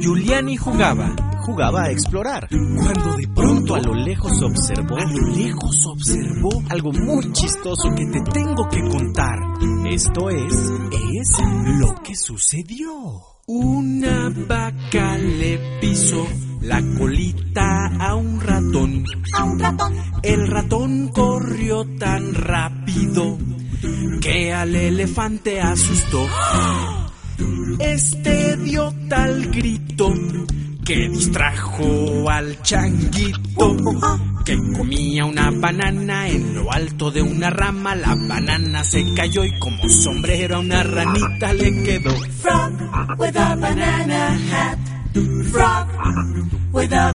Giuliani jugaba a explorar, cuando de pronto a lo lejos observó algo muy chistoso que te tengo que contar. Esto es lo que sucedió. Una vaca le pisó la colita a un ratón. El ratón corrió tan rápido que al elefante asustó. Este dio tal grito que distrajo al changuito, que comía una banana en lo alto de una rama. La banana se cayó y como sombrero a una ranita le quedó. Frog with a banana hat. Frog with a